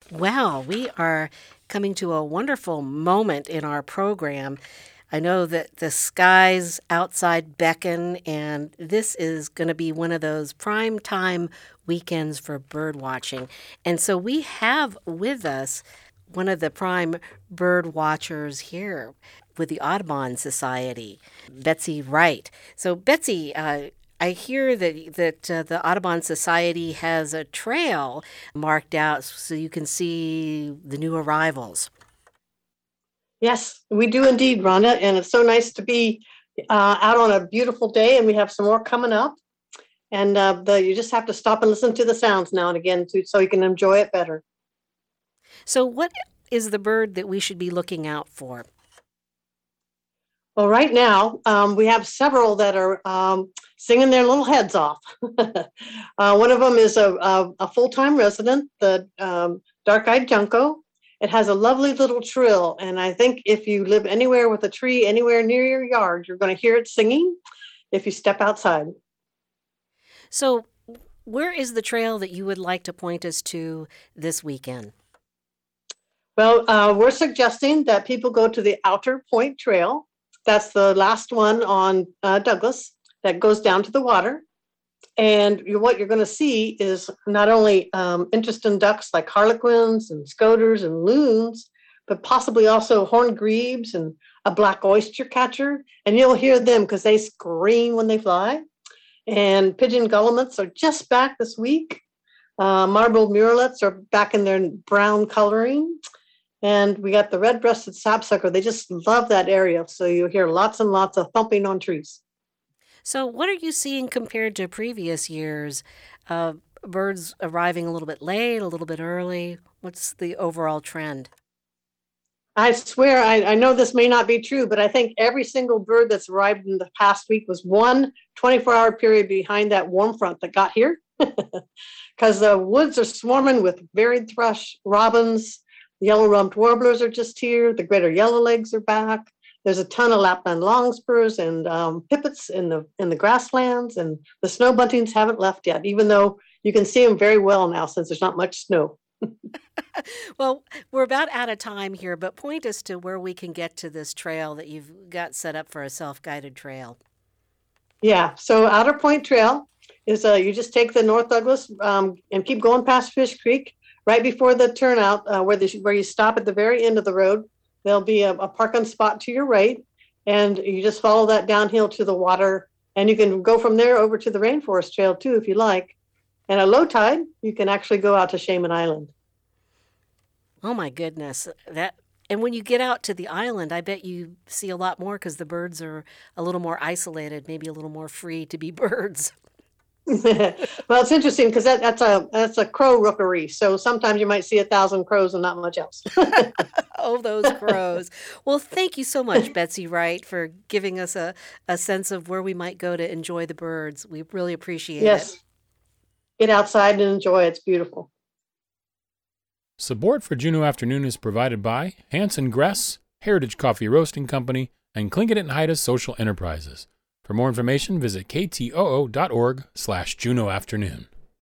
Well, we are coming to a wonderful moment in our program. I know that the skies outside beckon, and this is going to be one of those prime time weekends for bird watching. And so we have with us one of the prime bird watchers here with the Audubon Society, Betsy Wright. So, Betsy, I hear that the Audubon Society has a trail marked out so you can see the new arrivals. Yes, we do indeed, Rhonda, and it's so nice to be out on a beautiful day, and we have some more coming up. And you just have to stop and listen to the sounds now and again so you can enjoy it better. So, what is the bird that we should be looking out for? Well, right now, we have several that are singing their little heads off. One of them is a full-time resident, the dark-eyed junco. It has a lovely little trill, and I think if you live anywhere with a tree anywhere near your yard, you're going to hear it singing if you step outside. So, where is the trail that you would like to point us to this weekend? Well, we're suggesting that people go to the Outer Point Trail. That's the last one on Douglas that goes down to the water. And what you're going to see is not only interesting ducks like harlequins and scoters and loons, but possibly also horned grebes and a black oyster catcher. And you'll hear them because they scream when they fly. And pigeon guillemots are just back this week. Marbled murrelets are back in their brown coloring. And we got the red-breasted sapsucker. They just love that area. So you'll hear lots and lots of thumping on trees. So, what are you seeing compared to previous years? Birds arriving a little bit late, a little bit early? What's the overall trend? I swear, I know this may not be true, but I think every single bird that's arrived in the past week was one 24-hour period behind that warm front that got here. Because the woods are swarming with varied thrush, robins, yellow-rumped warblers are just here. The greater yellowlegs are back. There's a ton of Lapland longspurs and pipits in the grasslands, and the snow buntings haven't left yet, even though you can see them very well now since there's not much snow. Well, we're about out of time here, but point us to where we can get to this trail that you've got set up for a self-guided trail. Yeah, so Outer Point Trail is you just take the North Douglas and keep going past Fish Creek. Right before the turnout, where you stop at the very end of the road, there'll be a parking spot to your right, and you just follow that downhill to the water, and you can go from there over to the Rainforest Trail too if you like. And at low tide, you can actually go out to Shaman Island. Oh my goodness. And when you get out to the island, I bet you see a lot more because the birds are a little more isolated, maybe a little more free to be birds. Well, it's interesting because that's a crow rookery. So sometimes you might see 1,000 crows and not much else. Oh, those crows. Well, thank you so much, Betsy Wright, for giving us a sense of where we might go to enjoy the birds. We really appreciate Yes. it. Get outside and enjoy it. It's beautiful. Support for Juneau Afternoon is provided by Hanson Gress, Heritage Coffee Roasting Company, and Tlingit and Haida Social Enterprises. For more information, visit ktoo.org/Juneau Afternoon.